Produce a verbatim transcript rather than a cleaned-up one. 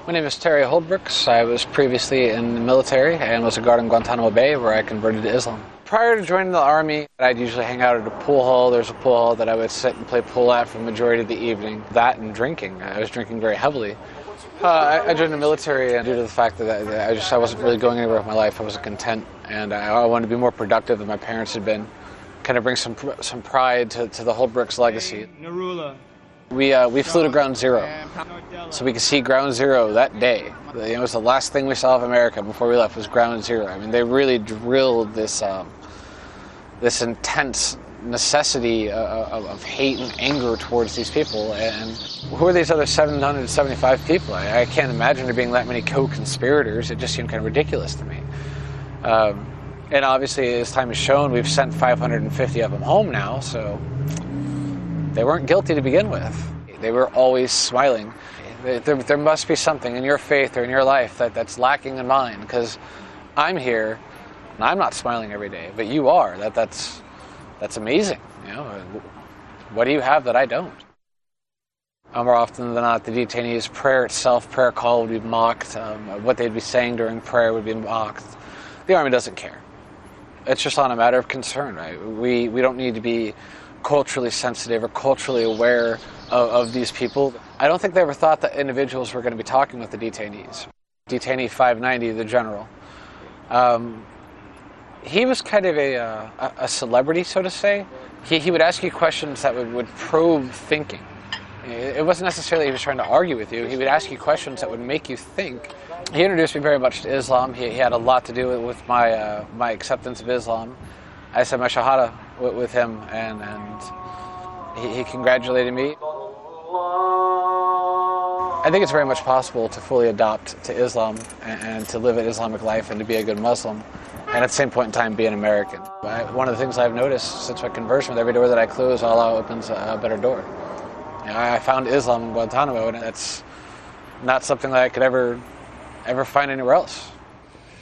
My name is Terry Holdbrooks. I was previously in the military and was a guard in Guantanamo Bay, where I converted to Islam. Prior to joining the Army, I'd usually hang out at a pool hall. There's a pool hall that I would sit and play pool at for the majority of the evening. That and drinking. I was drinking very heavily. Uh, I, I joined the military due to the fact that I, I just I wasn't really going anywhere with my life. I wasn't content, and I, I wanted to be more productive than my parents had been. Kind of bring some some pride to, to the Holdbrooks legacy. We uh, we flew to Ground Zero, so we could see Ground Zero that day. You know, it was the last thing we saw of America before we left was Ground Zero. I mean, they really drilled this um, this intense necessity of, of hate and anger towards these people. And who are these other seven hundred seventy-five people? I, I can't imagine there being that many co-conspirators. It just seemed kind of ridiculous to me. Um, and obviously, as time has shown, we've sent five hundred fifty of them home now, so they weren't guilty to begin with. They were always smiling. There, there must be something in your faith or in your life that, that's lacking in mine, because I'm here and I'm not smiling every day, but you are. That that's that's amazing. You know, what do you have that I don't? More often than not, the detainees' prayer itself, prayer call would be mocked. Um, what they'd be saying during prayer would be mocked. The Army doesn't care. It's just on a matter of concern, right? We we don't need to be culturally sensitive or culturally aware of, of these people. I don't think they ever thought that individuals were going to be talking with the detainees. Detainee five ninety, the general, um, he was kind of a, uh, a celebrity, so to say. He, he would ask you questions that would, would probe thinking. It wasn't necessarily he was trying to argue with you. He would ask you questions that would make you think. He introduced me very much to Islam. He, he had a lot to do with, with my uh, my acceptance of Islam. I said my shahada with, with him, and, and he, he congratulated me. I think it's very much possible to fully adopt to Islam and, and to live an Islamic life and to be a good Muslim, and at the same point in time be an American. I, one of the things I've noticed since my conversion, with every door that I close, Allah opens a, a better door. You know, I found Islam in Guantanamo, and it's not something that I could ever, ever find anywhere else.